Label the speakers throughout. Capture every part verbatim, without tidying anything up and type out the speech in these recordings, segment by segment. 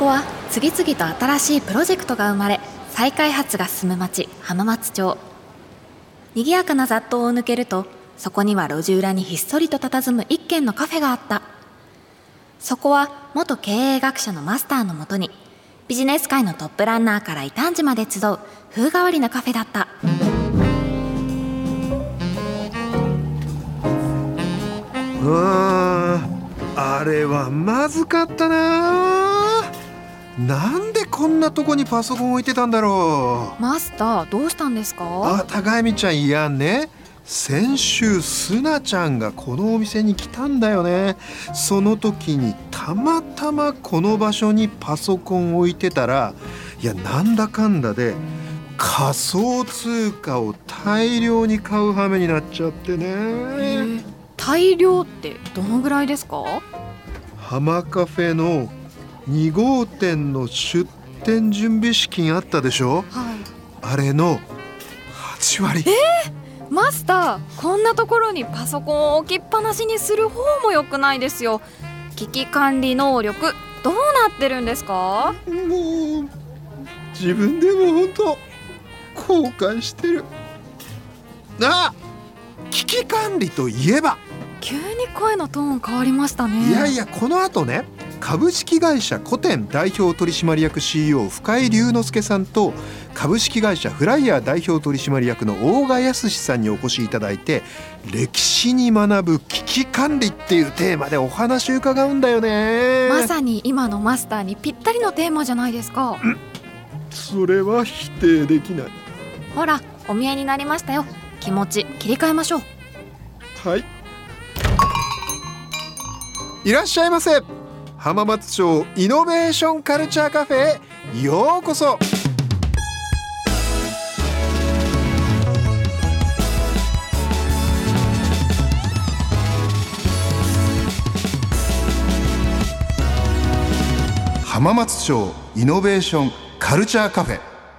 Speaker 1: こは次々と新しいプロジェクトが生まれ、再開発が進む町浜松町。賑やかな雑踏を抜けると、そこには路地裏にひっそりと佇む一軒のカフェがあった。そこは元経営学者のマスターのもとに、ビジネス界のトップランナーから異端児まで集う風変わりなカフェだった。
Speaker 2: うーん、あれはまずかったな。なんでこんなとこにパソコン置いてたんだろう。
Speaker 1: マスター、どうしたんですか？
Speaker 2: あ、高見ちゃん、いやね、先週すなちゃんがこのお店に来たんだよね。その時にたまたまこの場所にパソコン置いてたら、いやなんだかんだで仮想通貨を大量に買う羽目になっちゃってね。え
Speaker 1: ー、大量ってどのぐらいですか？
Speaker 2: 浜カフェのに号店の出店準備資金あったでしょ、はい、あれのはち割。
Speaker 1: えー、マスター、こんなところにパソコンを置きっぱなしにする方も良くないですよ。危機管理能力どうなってるんですか？
Speaker 2: もう自分でも本当後悔してる。あ、危機管理といえば、
Speaker 1: 急に声のトーン変わりましたね。
Speaker 2: いやいや、この後ね、株式会社コテン代表取締役 シーイーオー 深井龍之介さんと、株式会社フライヤー代表取締役の大賀康さんにお越しいただいて、歴史に学ぶ危機管理っていうテーマでお話を伺うんだよね。
Speaker 1: まさに今のマスターにぴったりのテーマじゃないですか。
Speaker 2: それは否定できない。
Speaker 1: ほら、お見えになりましたよ。気持ち切り替えましょう。
Speaker 2: はい、いらっしゃいませ。浜松町イノベーションカルチャーカフェへようこそ。浜松町イノベーションカルチャーカフェ。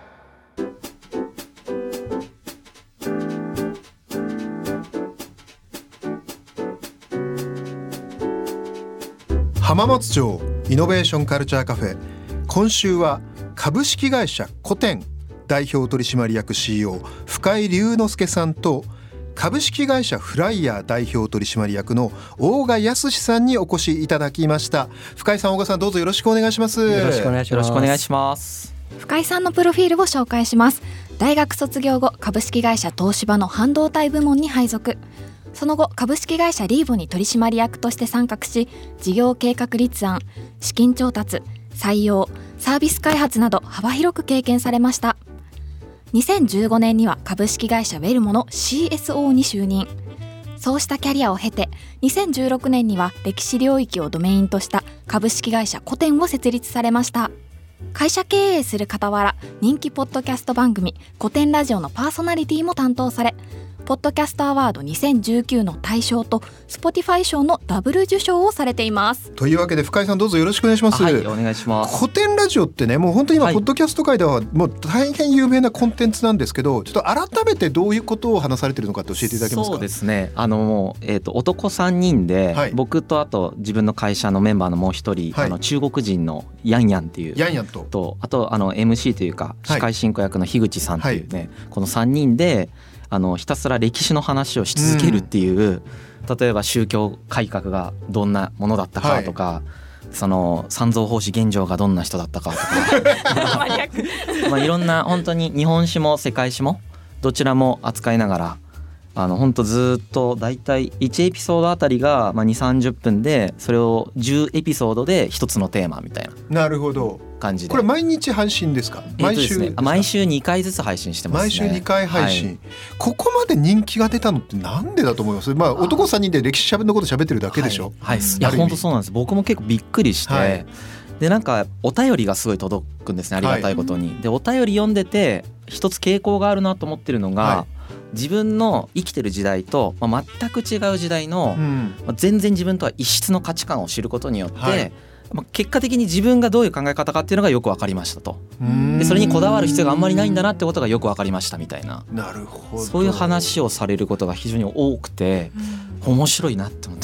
Speaker 2: 浜松町イノベーションカルチャーカフェ、今週は株式会社コテン代表取締役 シーイーオー 深井龍之介さんと、株式会社フライヤー代表取締役の大賀康さんにお越しいただきました。深井さん、大賀さん、どうぞよろしくお願いします。
Speaker 3: よろしくお願いします。よろしくお願いします。
Speaker 1: 深井さんのプロフィールを紹介します。大学卒業後、株式会社東芝の半導体部門に配属。その後、株式会社リーボに取締役として参画し、事業計画立案、資金調達、採用、サービス開発など幅広く経験されました。にせんじゅうごねんには株式会社ウェルモの シーエスオー に就任。そうしたキャリアを経て、にせんじゅうろくねんには歴史領域をドメインとした株式会社コテンを設立されました。会社経営する傍ら、人気ポッドキャスト番組コテンラジオのパーソナリティも担当され、ポッドキャストアワードにせんじゅうきゅうの大賞と Spotify 賞のダブル受賞をされています。
Speaker 2: というわけで、深井さん、どうぞよろしくお願いします。
Speaker 3: はい、お願いします。
Speaker 2: コテンラジオってね、もう本当に今、はい、ポッドキャスト界ではもう大変有名なコンテンツなんですけど、ちょっと改めてどういうことを話されているのかって教えていただけますか？
Speaker 3: そうですね、あの、えーと、男さんにんで、はい、僕とあと自分の会社のメンバーのもう一人、はい、あの中国人のヤンヤンっていう
Speaker 2: ヤンヤンと、
Speaker 3: とあとあの エムシー というか司会進行役の樋口さんっていうね、はい、このさんにんであのひたすら歴史の話をし続けるっていう、うん、例えば宗教改革がどんなものだったかとか、はい、その三蔵法師玄奘がどんな人だったかとかまあいろんな本当に日本史も世界史もどちらも扱いながら、あの本当ずっとだいたいいちエピソードあたりがまあにじゅう、さんじゅっぷんで、それをじゅうエピソードで一つのテーマみたいな。
Speaker 2: なるほど。
Speaker 3: 感じで。
Speaker 2: これ毎日配信ですか？毎週ですか？
Speaker 3: えーとですね、毎週にかいずつ配信してますね。
Speaker 2: 毎週にかい配信、はい、ここまで人気が出たのってなんでだと思います？まあ男さんにんで歴史のこと喋ってるだけでしょ。
Speaker 3: はい、はい、いや本当そうなんです。僕も結構びっくりして、はい、でなんかお便りがすごい届くんですね、ありがたいことに、はい、でお便り読んでて一つ傾向があるなと思ってるのが、はい、自分の生きてる時代と、まあ、全く違う時代の、うんまあ、全然自分とは異質の価値観を知ることによって、はい、まあ、結果的に自分がどういう考え方かっていうのがよく分かりましたと。でそれにこだわる必要があんまりないんだなってことがよく分かりましたみたいな。
Speaker 2: なるほど。
Speaker 3: そういう話をされることが非常に多くて面白いなって思ってます。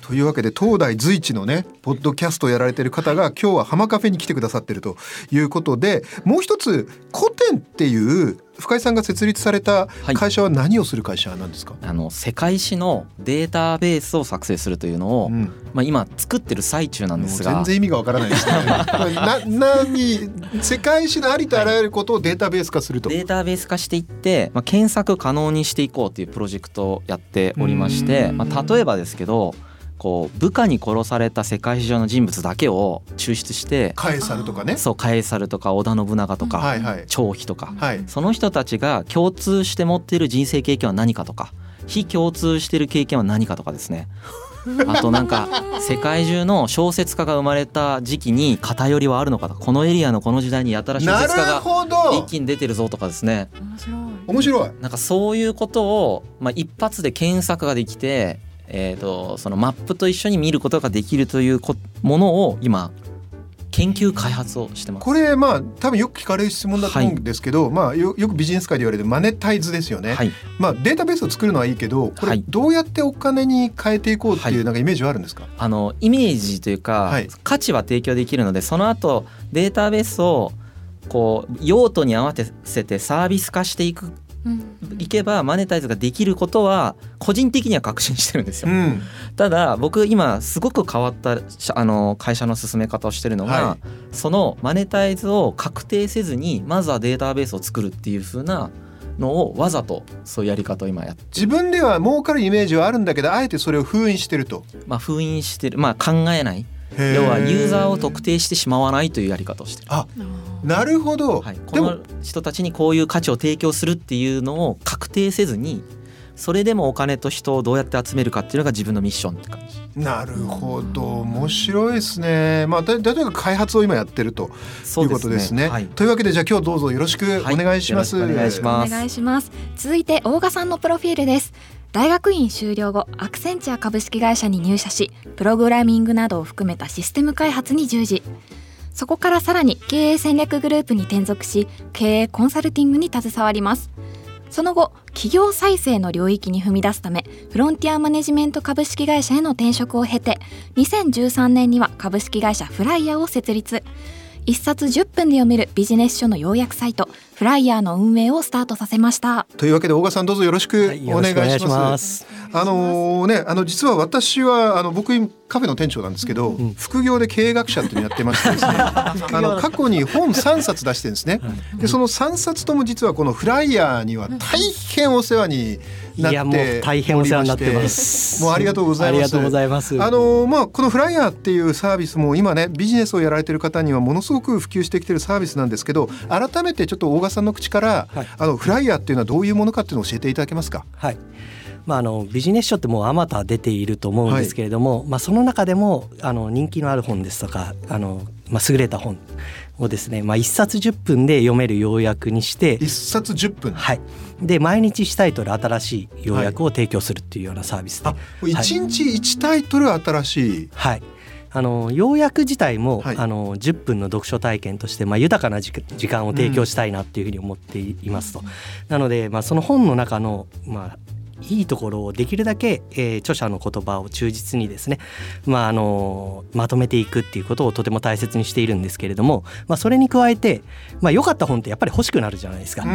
Speaker 2: というわけで東大随一のねポッドキャストをやられている方が今日は浜カフェに来てくださっているということで、もう一つコテンっていう深井さんが設立された会社は何をする会社なんですか？
Speaker 3: はい、あの世界史のデータベースを作成するというのを、うん、まあ、今作ってる最中なんですが、
Speaker 2: 全然意味がわからないですねな何世界史のありとあらゆることをデータベース化すると、
Speaker 3: データベース化していって、まあ、検索可能にしていこうというプロジェクトをやっておりまして、まあ、例えばですけどこう部下に殺された世界史上の人物だけを抽出して、
Speaker 2: カエサルとかね、
Speaker 3: そうカエサルとか織田信長とか、はいはい、張飛とか、はい、その人たちが共通して持っている人生経験は何かとか、非共通している経験は何かとかですねあとなんか世界中の小説家が生まれた時期に偏りはあるのかとか、このエリアのこの時代にやたら小説家が一気に出てるぞとかですね。
Speaker 2: 面白い面白い。
Speaker 3: なんかそういうことを、まあ、一発で検索ができて、えーと、そのマップと一緒に見ることができるというものを今研究開発をしてます。
Speaker 2: これまあ多分よく聞かれる質問だと思うんですけど、はい、まあ よ, よくビジネス界で言われるマネタイズですよね、はい、まあ、データベースを作るのはいいけど、これどうやってお金に変えていこうっていうなんかイメージはあるんですか？はい、
Speaker 3: あのイメージというか、はい、価値は提供できるので、その後データベースをこう用途に合わせてサービス化していくいけばマネタイズができることは個人的には確信してるんですよ、うん、ただ僕今すごく変わったあの会社の進め方をしてるのが、はい、そのマネタイズを確定せずにまずはデータベースを作るっていう風なのをわざとそういうやり方を今やって、
Speaker 2: 自分では儲かるイメージはあるんだけどあえてそれを封印してると、
Speaker 3: まあ、封印してる、まあ、考えない、要はユーザーを特定してしまわないというやり方をしてる。
Speaker 2: あ、なるほど、
Speaker 3: はい、この人たちにこういう価値を提供するっていうのを確定せずに、それでもお金と人をどうやって集めるかっていうのが自分のミッションって感じ。
Speaker 2: なるほど、面白いですね。まあ、例えば開発を今やってるということですね。はい、というわけでじゃあ今日どうぞよろしくお願いします。
Speaker 3: はい、お願いします。
Speaker 1: お願いします。続いて大賀さんのプロフィールです。大学院修了後アクセンチュア株式会社に入社し、プログラミングなどを含めたシステム開発に従事。そこからさらに経営戦略グループに転属し、経営コンサルティングに携わります。その後企業再生の領域に踏み出すためフロンティアマネジメント株式会社への転職を経て、にせんじゅうさんねんには株式会社フライヤーを設立。一冊じゅっぷんで読めるビジネス書の要約サイトフライヤーの運営をスタートさせました。
Speaker 2: というわけで大賀さんどうぞよろしくお願いします。はい、よろしくお願いします。あのね、あの実は私はあの僕カフェの店長なんですけど、うん、副業で経営学者っていうのやってましてですねあの過去に本さんさつ出してるんですね。でそのさんさつとも実はこのフライヤーには大変お世話になっておりまして、いやもう
Speaker 4: 大変お世話になってます。
Speaker 2: もうありがとうございます。
Speaker 4: ありがとうございます。
Speaker 2: あのまあこのフライヤーっていうサービスも今ねビジネスをやられてる方にはものすごく普及してきてるサービスなんですけど、改めてちょっと大賀さんの口から、はい、あのフライヤーっていうのはどういうものかっていうのを教えていただけますか？
Speaker 4: はい、まあ、あのビジネス書ってもうあまた出ていると思うんですけれども、はい、まあ、その中でもあの人気のある本ですとかあの、まあ、優れた本をですね、まあ、いっさつじゅっぷんで読める要約にして、
Speaker 2: いっさつじゅっぷん、
Speaker 4: はい、で毎日いちタイトル新しい要約を提供するっていうようなサービスで、は
Speaker 2: い、いちにちいちタイトル新しい、
Speaker 4: はい、あの要約自体も、はい、あのじゅっぷんの読書体験として、まあ、豊かな時間を提供したいなっていうふうに思っていますと、うん、なので、まあ、その本の中の、まあいいところをできるだけ、えー、著者の言葉を忠実にですね、まあ、あのまとめていくっていうことをとても大切にしているんですけれども、まあ、それに加えて、まあ、良かった本ってやっぱり欲しくなるじゃないですか、うん、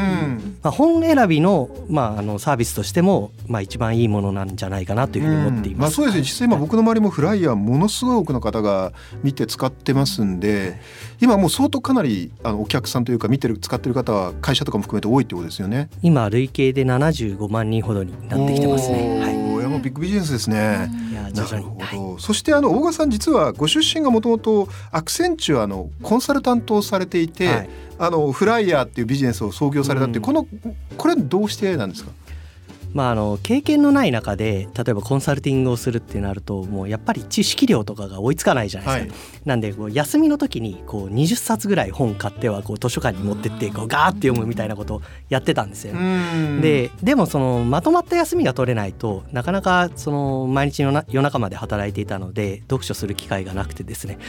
Speaker 4: まあ、本選びの、まあ、あのサービスとしても、まあ、一番いいものなんじゃないかなというふうに思っています、うん、まあ、
Speaker 2: そうですね。実際今僕の周りもフライヤーものすごい多くの方が見て使ってますんで、今もう相当かなりあのお客さんというか見てる使ってる方は会社とかも含めて多いってことですよね。
Speaker 4: 今累計でななじゅうごまんにんほどになってきてますね。はい、
Speaker 2: いやもうビッグビジネスですね。いやなるほど、はい、そしてあの大賀さん実はご出身がもともとアクセンチュアのコンサルタントをされていて、はい、あのフライヤーっていうビジネスを創業されたっていう、うん、このこれはどうしてなんですか？
Speaker 4: まあ、あの経験のない中で例えばコンサルティングをするってなるともうやっぱり知識量とかが追いつかないじゃないですか、はい、なんでこう休みの時にこうにじゅっさつぐらい本買ってはこう図書館に持ってってこうガーって読むみたいなことをやってたんですよね。で、でもそのまとまった休みが取れないとなかなかその毎日のな夜中まで働いていたので読書する機会がなくてですね、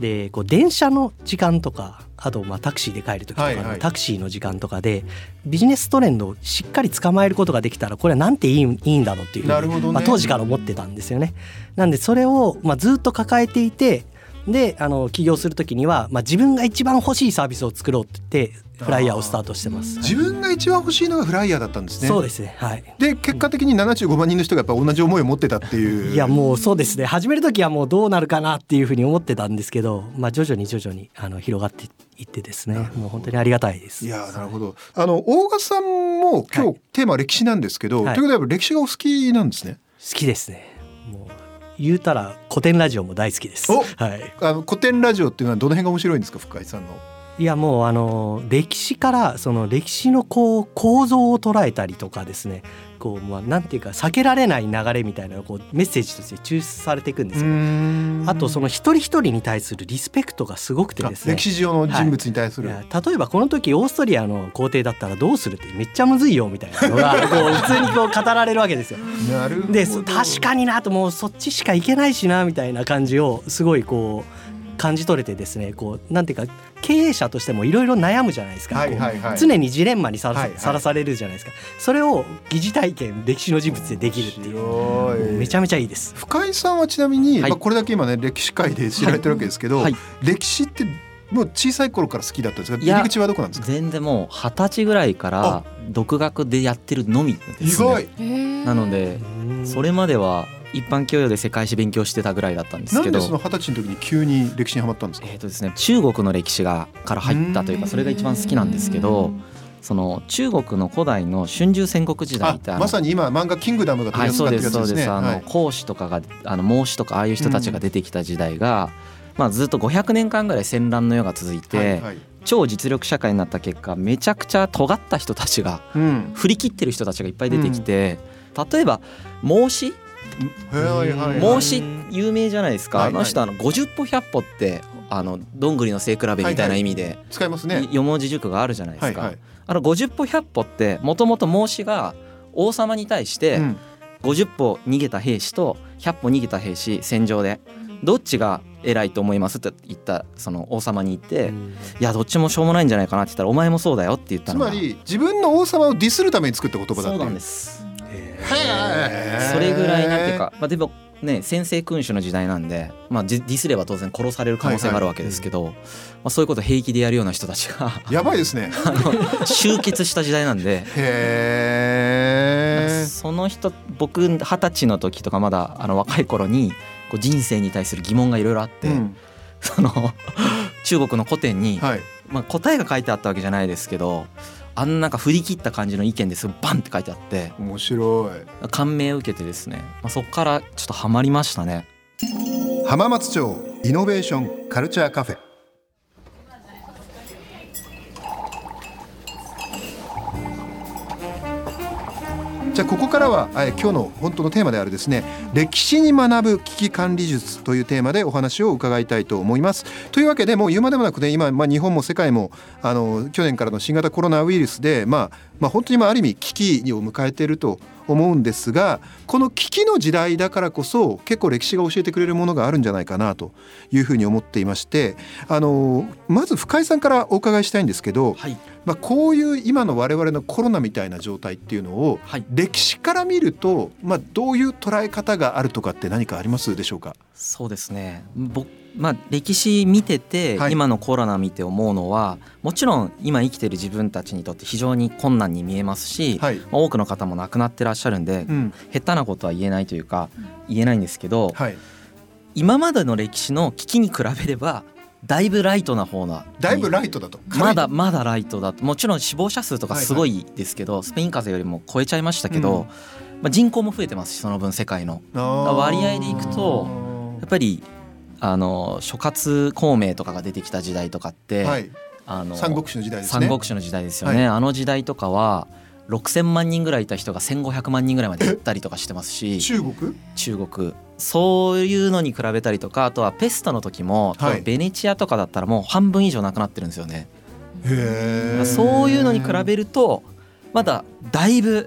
Speaker 4: でこう電車の時間とかあとまあタクシーで帰る時とかのタクシーの時間とかでビジネストレンドをしっかり捕まえることができたらこれはなんていい、いいんだろうっていうふうに、ねまあ、当時から思ってたんですよね。なんでそれをまあずっと抱えていてであの起業する時には、まあ、自分が一番欲しいサービスを作ろうって言ってフライヤーをスタートしてます。
Speaker 2: 自分が一番欲しいのがフライヤーだったんですね。
Speaker 4: そうですね、はい、
Speaker 2: で結果的にななじゅうごまん人の人がやっぱ同じ思いを持ってたっていう。
Speaker 4: いやもうそうですね、始める時はもうどうなるかなっていうふうに思ってたんですけど、まあ、徐々に徐々にあの広がっていってですね、もう本当にありがたいです。
Speaker 2: いやなるほど。あの大賀さんも今日、はい、テーマは歴史なんですけど、はい、ということで歴史がお好きなんですね。
Speaker 4: 好きですね。もう言うたら古典ラジオも大好きです。
Speaker 2: お、
Speaker 4: はい、
Speaker 2: あの古典ラジオっていうのはどの辺が面白いんですか、深井さんの。
Speaker 4: いやもうあの歴史からその歴史のこう構造を捉えたりとかですね、こうまあなんていうか避けられない流れみたいなのをこうメッセージとして抽出されていくんですよ。あとその一人一人に対するリスペクトがすごくてですね、
Speaker 2: 歴史上の人物に対する、
Speaker 4: はい、例えばこの時オーストリアの皇帝だったらどうするってめっちゃむずいよみたいなのがこう普通にこう語られるわけですよ。
Speaker 2: なるほど。
Speaker 4: で確かになと、もうそっちしか行けないしなみたいな感じをすごいこう感じ取れてですね、こうなんていうか経営者としてもいろいろ悩むじゃないですか、はいはいはい、常にジレンマにさら、はいはい、さらされるじゃないですか。それを疑似体験歴史の人物でできるっていうめちゃめちゃいいです。
Speaker 2: 深井さんはちなみに、はい、まあ、これだけ今ね歴史界で知られてるわけですけど、はいはい、歴史ってもう小さい頃から好きだったんですか。入り口はどこなんですか。
Speaker 3: 全然もう二十歳ぐらいから独学でやってるのみですね。
Speaker 2: 意外。
Speaker 3: なのでそれまでは一般教養で世界史勉強してたぐらいだったんですけど。
Speaker 2: なんでその二十歳の時に急に歴史にハマったんですか。
Speaker 3: えーとですね、中国の歴史がから入ったというかそれが一番好きなんですけど、その中国の古代の春秋戦国時代ってあ
Speaker 2: まさに今漫画キングダムが取り扱ってるやつですね。はい、そうですそうです。あの孔子とかがあの孟子とかああいう人たちが出てきた時代が、まあ、ずっとごひゃくねんかんぐらい戦乱の世が続いて、はいはい、超実力社会になった結果めちゃくちゃ尖った人たちが、うん、振り切ってる人たちがいっぱい出てきて、うん、例えば孟子孟子有名じゃないですか、はいはい、あの人あのごじゅっぽひゃっぽってあのどんぐりの背比べみたいな意味で、はいはい、 使いますね。
Speaker 3: 四文字熟語があるじゃないですか、はいはい、あのごじゅっぽひゃっぽってもともと孟子が王様に対して、うん、ごじゅっぽ逃げた兵士とひゃっぽ逃げた兵士戦場でどっちが偉いと思いますって言ったその王様に言って、うん、いやどっちもしょうもないんじゃないかなって言ったらお前もそうだよって言ったのが、
Speaker 2: つまり自分の王様をディスるために作った言葉だっていう。
Speaker 3: そうなんです。それぐらいなんていうか、まあ、でもね専制君主の時代なんで、まあ、ディスれば当然殺される可能性があるわけですけど、はいはい、まあ、そういうことを平気でやるような人たちが
Speaker 2: やばいですね
Speaker 3: あの集結した時代なんで
Speaker 2: へー、
Speaker 3: その人僕二十歳の時とかまだあの若い頃にこう人生に対する疑問がいろいろあって、うん、その中国の古典に、はい、まあ、答えが書いてあったわけじゃないですけどあんなんか振り切った感じの意見ですぐバンって書いてあって
Speaker 2: 面白い
Speaker 3: 感銘を受けてですね、まあ、そこからちょっとハマりましたね。
Speaker 2: 浜松町イノベーションカルチャーカフェ。じゃあここからは今日の本当のテーマであるですね、歴史に学ぶ危機管理術というテーマでお話を伺いたいと思います。というわけでもう言うまでもなくね、今、まあ、日本も世界もあの去年からの新型コロナウイルスで、まあまあ、本当にある意味危機を迎えていると思うんですが、この危機の時代だからこそ結構歴史が教えてくれるものがあるんじゃないかなというふうに思っていまして、あのまず深井さんからお伺いしたいんですけど、はい、まあ、こういう今の我々のコロナみたいな状態っていうのを、はい、歴史から見ると、まあ、どういう捉え方があるとかって何かありますでしょうか。
Speaker 3: そうですね、僕、まあ、歴史見てて、はい、今のコロナ見て思うのはもちろん今生きてる自分たちにとって非常に困難に見えますし、はい、まあ、多くの方も亡くなってらっしゃるんで、うん、下手なことは言えないというか言えないんですけど、はい、今までの歴史の危機に比べればだいぶライトな方な、
Speaker 2: だいぶライトだと、
Speaker 3: まだまだライトだと、もちろん死亡者数とかすごいですけど、はいはい、スペイン風邪よりも超えちゃいましたけど、うん、まあ、人口も増えてますし、その分世界の割合でいくとやっぱりあの諸葛孔明とかが出てきた時代とかって、はい、あの
Speaker 2: 三国志の時代ですね。
Speaker 3: 三国志の時代ですよね、はい、あの時代とかはろくせんまんにんぐらいいた人がせんごひゃくまんにんぐらいまで行ったりとかしてますし、
Speaker 2: 中国
Speaker 3: 中国そういうのに比べたりとか、あとはペストの時も、はい、ベネチアとかだったらもう半分以上なくなってるんですよね。
Speaker 2: へー、
Speaker 3: そういうのに比べるとまだだいぶ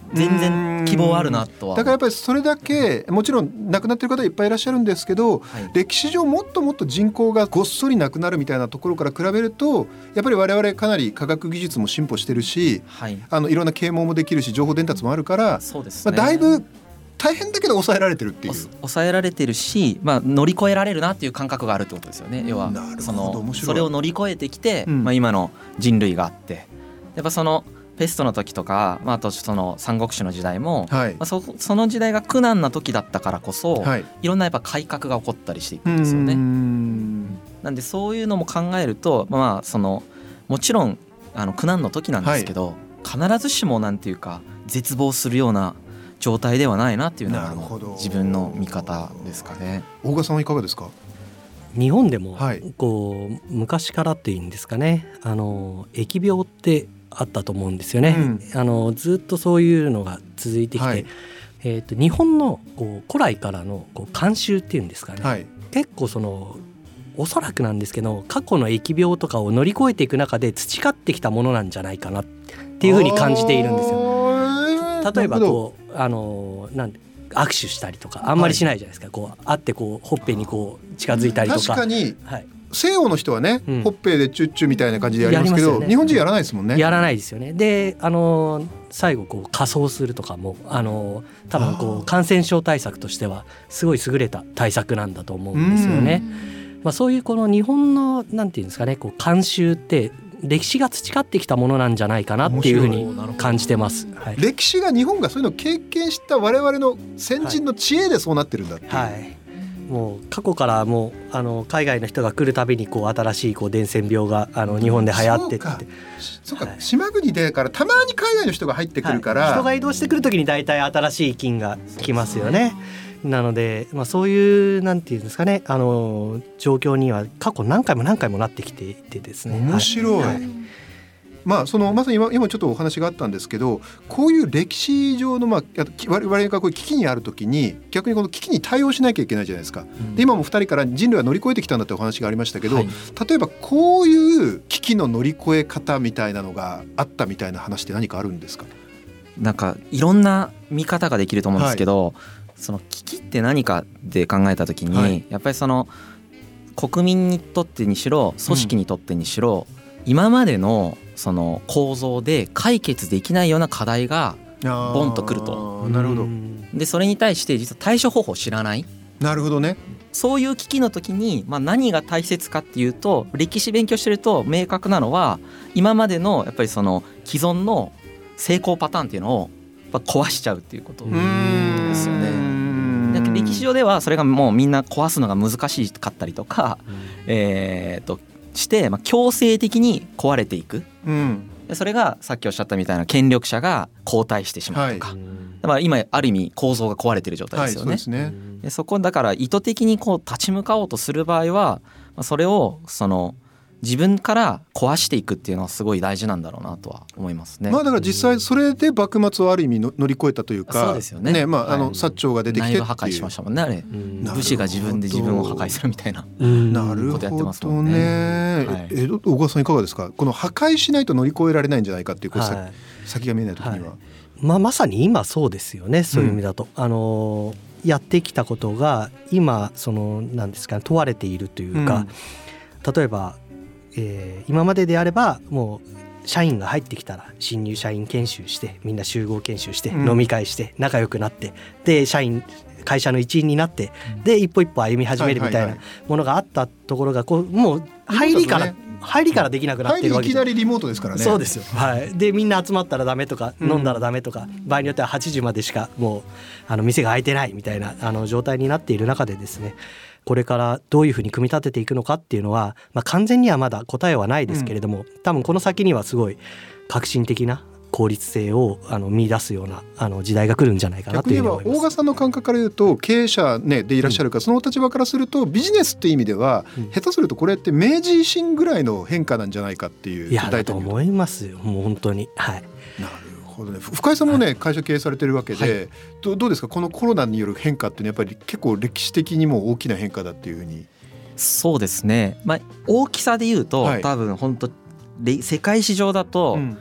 Speaker 3: 全然希望あるなとは。
Speaker 2: だからやっぱりそれだけもちろん亡くなってる方いっぱいいらっしゃるんですけど、はい、歴史上もっともっと人口がごっそりなくなるみたいなところから比べるとやっぱり我々かなり科学技術も進歩してるし、はい、あのいろんな啓蒙もできるし情報伝達もあるから、そうですね、まあ、だいぶ大変だけど抑えられてるっていう
Speaker 3: 抑えられてるし、まあ、乗り越えられるなっていう感覚があるってことですよね。要はそのそれを乗り越えてきて、うん、まあ、今の人類があって、やっぱそのペストの時とか、まあ、あとその三国志の時代も、はい、まあ、そ, その時代が苦難な時だったからこそ、はい、いろんなやっぱ改革が起こったりしていくんですよね。んなんでそういうのも考えると、まあ、そのもちろんあの苦難の時なんですけど、はい、必ずしもなんていうか絶望するような状態ではないなっていうのが自分の見方ですかね。
Speaker 2: 大賀さんはいかがですか？
Speaker 4: 日本でもこう昔からっていうんですかね、あの疫病ってあったと思うんですよね、うん、あのずっとそういうのが続いてきて、はい、えー、と日本のこう古来からのこう慣習っていうんですかね、はい、結構そのおそらくなんですけど過去の疫病とかを乗り越えていく中で培ってきたものなんじゃないかなっていうふうに感じているんですよ。例えばこうあのなん握手したりとかあんまりしないじゃないですか、はい、こう会ってこうほっぺにこう近づいたりとか。
Speaker 2: 確かに、
Speaker 4: はい、
Speaker 2: 西洋の人はね、うん、ほっぺでチュッチュみたいな感じでやりますけど、ね、日本人やらないですもんね。
Speaker 4: やらないですよね。で、あの最後こう仮装するとかもあの多分こう感染症対策としてはすごい優れた対策なんだと思うんですよね。まあ、そういうこの日本のなんていうんですかね、こう慣習って歴史が培ってきたものなんじゃないかなっていうふうに感じてます、はい、
Speaker 2: 歴史が日本がそういうのを経験した我々の先人の知恵でそうなってるんだっていう、
Speaker 4: はいはい、もう過去からもうあの海外の人が来るたびにこう新しいこう伝染病があの日本で流行ってって、
Speaker 2: そうか、はい、島国でからたまに海外の人が入ってくるから、
Speaker 4: はい、人が移動してくるときに大体新しい菌が来ますよね。なので、まあ、そういうなんていうんですかね、あの状況には過去何回も何回もなってきていてですね。
Speaker 2: 面白い、はい、まあ、そのまさに 今, 今ちょっとお話があったんですけど、こういう歴史上の、まあ、我々がこういう危機にあるときに逆にこの危機に対応しなきゃいけないじゃないですか、うん、で今もふたりから人類は乗り越えてきたんだってお話がありましたけど、はい、例えばこういう危機の乗り越え方みたいなのがあったみたいな話って何かあるんですか？
Speaker 3: なんかいろんな見方ができると思うんですけど、はい、その危機って何かで考えたときに、はい、やっぱりその国民にとってにしろ組織にとってにしろ、うん、今までのその構造で解決できないような課題がボンとくると。
Speaker 2: なるほど。
Speaker 3: でそれに対して実は対処方法を知らない。
Speaker 2: なるほどね。
Speaker 3: そういう危機の時に、まあ、何が大切かっていうと、歴史勉強してると明確なのは今までのやっぱりその既存の成功パターンっていうのをやっぱ壊しちゃうっていうことですよね。歴史上ではそれがもうみんな壊すのが難しかったりとか、うん、えー、として、まあ、強制的に壊れていく、うん、でそれがさっきおっしゃったみたいな権力者が後退してしまうとか、はい、だから今ある意味構造が壊れてる状態ですよね。はい、そうですね。でそこだから意図的にこう立ち向かおうとする場合は、それをその自分から壊していくっていうのはすごい大事なんだろうなとは思いますね。
Speaker 2: まあ、だから実際それで幕末をある意味の乗り越えたというか、
Speaker 3: そうですよね。
Speaker 2: ね、まあ、あの薩長が出てきてっていう、
Speaker 3: 内部破壊しましたもんねあれ。武士が自分で自分を破壊するみたいなことやってますもんね。
Speaker 2: なるほどね。はい、え小川さんいかがですか？この破壊しないと乗り越えられないんじゃないかっていう、これ、はい、先が見えない時には、はい、
Speaker 4: まあ、まさに今そうですよね。そういう意味だと、うん、あのやってきたことが今そのなんですかね、問われているというか、うん、例えばえー、今までであればもう社員が入ってきたら新入社員研修してみんな集合研修して飲み会して仲良くなって、で社員会社の一員になってで一歩一歩歩み始めるみたいなものがあったところが、こうもう入りから入りからできなくなってるわけです。
Speaker 2: 入りいきなりリモートですからね。
Speaker 4: そうですよ、はい、でみんな集まったらダメとか飲んだらダメとか、場合によってははちじまでしかもうあの店が開いてないみたいなあの状態になっている中でですね、これからどういうふうに組み立てていくのかっていうのは、まあ、完全にはまだ答えはないですけれども、うん、多分この先にはすごい革新的な効率性をあの見出すようなあの時代が来るんじゃないかなというふうに思います。
Speaker 2: 逆に言えば大賀さんの感覚から言うと経営者、ね、でいらっしゃるから、うん、その立場からするとビジネスっていう意味では、うん、下手するとこれって明治維新ぐらいの変化なんじゃないかっていう。
Speaker 4: いやだと思いますよ、もう本当に。はい、
Speaker 2: なるほどね。深井さんもね、はい、会社経営されてるわけで、はい、ど, どうですか、このコロナによる変化っていうのはやっぱり結構歴史的にも大きな変化だっていうふうに。
Speaker 3: そうですね、まあ、大きさで言うと、はい、多分本当世界市場だと、うん、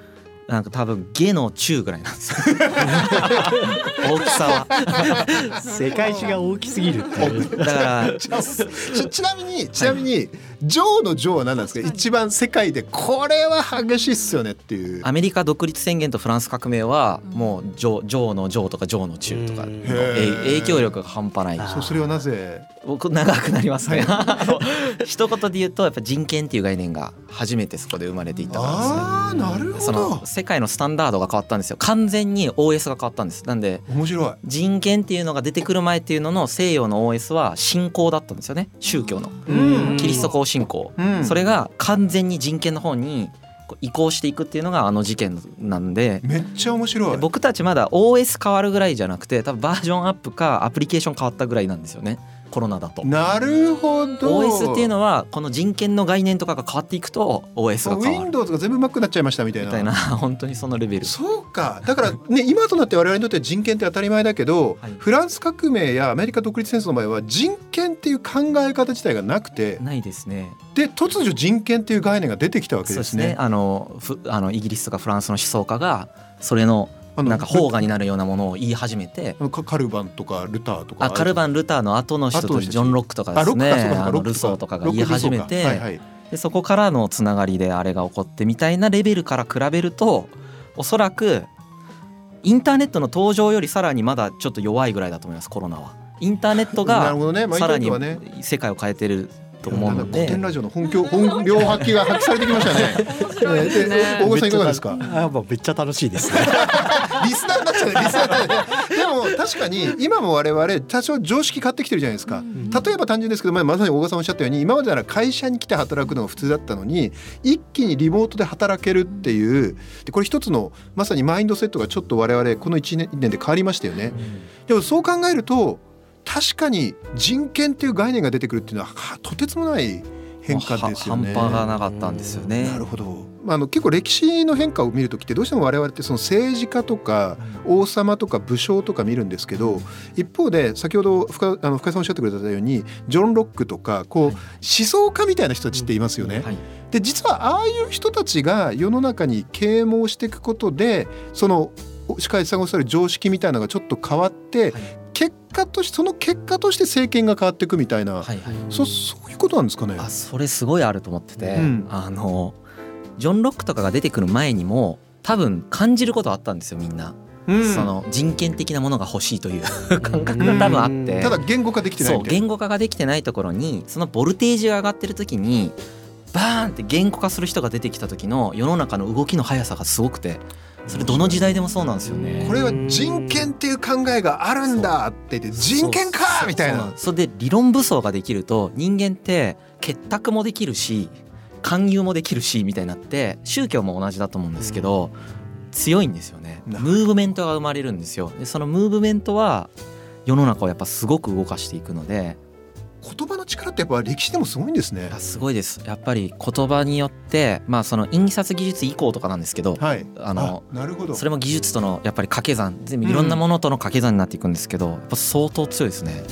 Speaker 3: なんか多分下の中ぐらいなんですよ大きさは
Speaker 4: 世界史が大きすぎるっていう
Speaker 3: だから
Speaker 2: ち, ちなみにちなみにジョーのジョーは何なんですか？一番世界でこれは激しいっすよねっていう。
Speaker 3: アメリカ独立宣言とフランス革命はもうジョー、ジョーのジョーとかジョーの中とか影響力が半端ない。
Speaker 2: そうそれはなぜ？
Speaker 3: 僕長くなりますね、はい、一言で言うとやっぱ人権っていう概念が初めてそこで生まれていったからですね。
Speaker 2: あーなるほど。
Speaker 3: その世界のスタンダードが変わったんですよ。完全に オーエス が変わったんです。なんで
Speaker 2: 面白い。
Speaker 3: 人権っていうのが出てくる前っていうのの西洋の オーエス は信仰だったんですよね。宗教のキリスト教信仰、うん、それが完全に人権の方に移行していくっていうのがあの事件なんで、
Speaker 2: めっちゃ面白い。
Speaker 3: 僕たちまだ オーエス 変わるぐらいじゃなくて多分バージョンアップかアプリケーション変わったぐらいなんですよね、コロナだと。
Speaker 2: なるほど。
Speaker 3: オーエス っていうのはこの人権の概念とかが変わっていくと オーエス が変わる。
Speaker 2: Windows が全部 Mac になっちゃいましたみたいなみたいな
Speaker 3: 本当にそのレベル。
Speaker 2: そうか。だからね今となって我々にとって人権って当たり前だけど、はい、フランス革命やアメリカ独立戦争の場合は人権っていう考え方自体がなくて
Speaker 3: ないですね。
Speaker 2: で突如人権っていう概念が出てきたわけですね。
Speaker 3: そうですね。あのふあのイギリスとかフランスの思想家がそれのなんか萌芽になるようなものを言い始めて、
Speaker 2: カルバンとかルターとか、
Speaker 3: あカルバンルターの後の人とジョン・ロックとかですね、あのルソーとかが言い始めて、はいはい、でそこからのつながりであれが起こってみたいなレベルから比べるとおそらくインターネットの登場よりさらにまだちょっと弱いぐらいだと思います。コロナはインターネットがさらに世界を変えてると思うので、
Speaker 2: 古典ラジオの本領本領発揮が発揮されてきましたね。で大越さんいかがですか？
Speaker 4: あめっちゃ楽しいですね。
Speaker 2: リスナーになっちゃうリスナーになっちゃう。でも確かに今も我々多少常識変わってきてるじゃないですか。例えば単純ですけど、まあ、まさに大越さんおっしゃったように今までなら会社に来て働くのが普通だったのに一気にリモートで働けるっていうで、これ一つのまさにマインドセットがちょっと我々このいちねんで変わりましたよね。でもそう考えると確かに人権っていう概念が出てくるっていうのはとてつもない変化ですよね。
Speaker 3: 半端がなかったんですよね。
Speaker 2: なるほど。あの結構歴史の変化を見るときってどうしても我々ってその政治家とか王様とか武将とか見るんですけど、一方で先ほど深あの深井さんおっしゃってくれたようにジョン・ロックとかこう思想家みたいな人たちっていますよね。で実はああいう人たちが世の中に啓蒙していくことでその鹿井さんがおっしゃる常識みたいなのがちょっと変わって、はい、結果としてその結果として政権が変わっていくみたいな、はいはい、そ, そういうことなんですかね。
Speaker 3: あそれすごいあると思ってて、うん、あのジョン・ロックとかが出てくる前にも多分感じることあったんですよみんな、うん、その人権的なものが欲しいという感覚が多分あって、
Speaker 2: ただ言語化できてないみたいな。
Speaker 3: そう言語化ができてないところにそのボルテージが上がってる時にバーンって言語化する人が出てきた時の世の中の動きの速さがすごくて、それどの時代でもそうなんですよね。
Speaker 2: これは人権っていう考えがあるんだって言って人権かみたいな。
Speaker 3: それで理論武装ができると人間って結託もできるし勧誘もできるしみたいになって、宗教も同じだと思うんですけど強いんですよね。ムーブメントが生まれるんですよ。でそのムーブメントは世の中をやっぱすごく動かしていくので、
Speaker 2: 言葉の力ってやっぱ歴史でもすごいんですね。
Speaker 3: すごいです。やっぱり言葉によって、まあ、その印刷技術以降とかなんですけど、はい、あの
Speaker 2: あなるほど。
Speaker 3: それも技術とのやっぱり掛け算、全部いろんなものとの掛け算になっていくんですけど、やっぱ相当強いですね。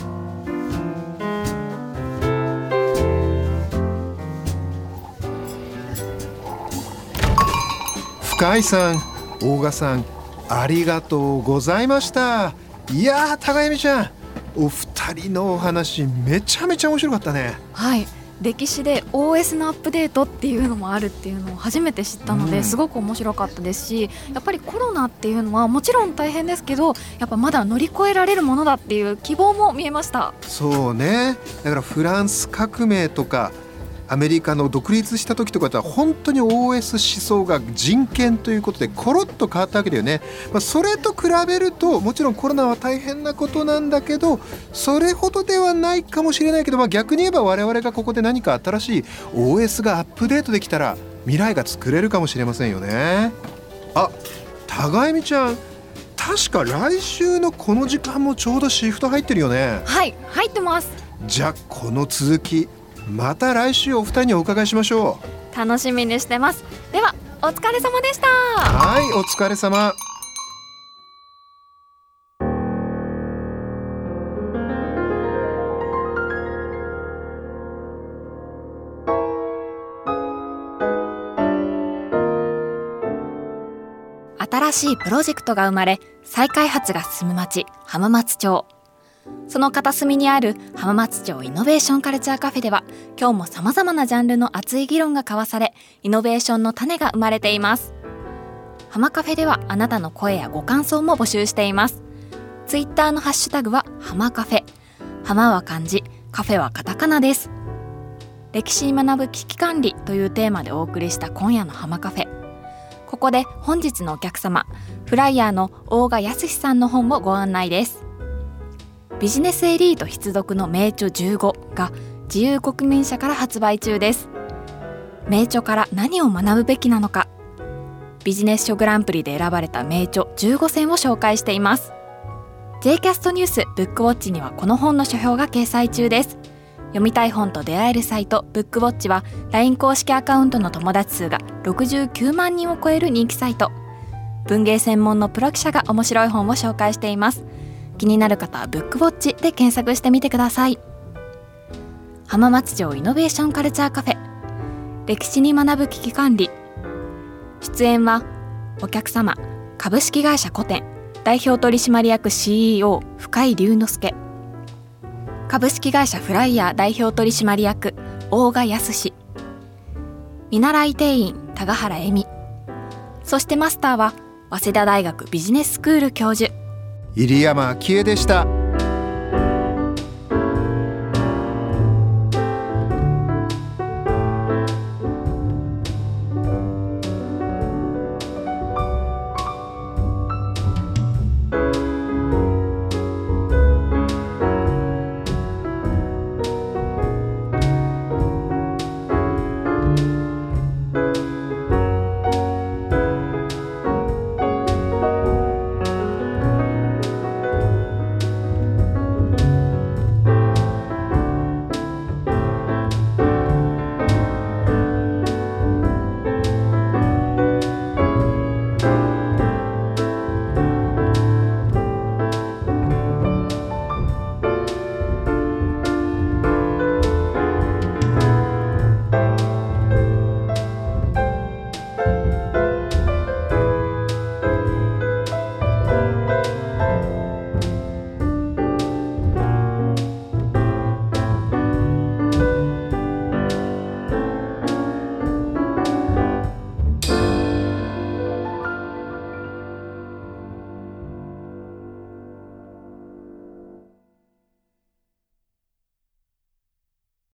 Speaker 2: 深井さん、大賀さん、ありがとうございました。いやー高弓ちゃん、お二人のお話めちゃめちゃ面白かったね。
Speaker 1: はい、歴史で オーエス のアップデートっていうのもあるっていうのを初めて知ったので、すごく面白かったですし、やっぱりコロナっていうのはもちろん大変ですけどやっぱまだ乗り越えられるものだっていう希望も見えました。
Speaker 2: そうね。だからフランス革命とかアメリカの独立した時とかとは本当に オーエス 思想が人権ということでコロッと変わったわけだよね。まあ、それと比べるともちろんコロナは大変なことなんだけどそれほどではないかもしれないけど、まあ、逆に言えば我々がここで何か新しい オーエス がアップデートできたら未来が作れるかもしれませんよね。あ、高弓ちゃん、確か来週のこの時間もちょうどシフト入ってるよね。
Speaker 1: はい、入ってます。
Speaker 2: じゃあこの続きまた来週お二人にお伺いしましょ
Speaker 1: う。楽しみにしてます。ではお疲れ様でした。
Speaker 2: はい、お疲れ様。
Speaker 1: 新しいプロジェクトが生まれ、再開発が進む町浜松町。その片隅にある浜松町イノベーションカルチャーカフェでは、今日も様々なジャンルの熱い議論が交わされ、イノベーションの種が生まれています。浜カフェではあなたの声やご感想も募集しています。ツイッターのハッシュタグは浜カフェ。浜は漢字、カフェはカタカナです。歴史に学ぶ危機管理というテーマでお送りした今夜の浜カフェ。ここで本日のお客様、フライヤーの大賀康さんの本をご案内です。ビジネスエリート必読の名著じゅうごが自由国民社から発売中です。名著から何を学ぶべきなのか、ビジネス書グランプリで選ばれた名著じゅうごせんを紹介しています。 J キャストニュースブックウォッチにはこの本の書評が掲載中です。読みたい本と出会えるサイトブックウォッチは ライン 公式アカウントの友達数がろくじゅうきゅうまんにんを超える人気サイト。文芸専門のプロ記者が面白い本を紹介しています。気になる方はブックウォッチで検索してみてください。浜松町イノベーションカルチャーカフェ、歴史に学ぶ危機管理。出演はお客様、株式会社コテン代表取締役 シーイーオー 深井龍之介、株式会社フライヤー代表取締役大賀康、見習い店員田ヶ原恵美、そしてマスターは早稲田大学ビジネススクール教授
Speaker 2: 入山昭恵でした。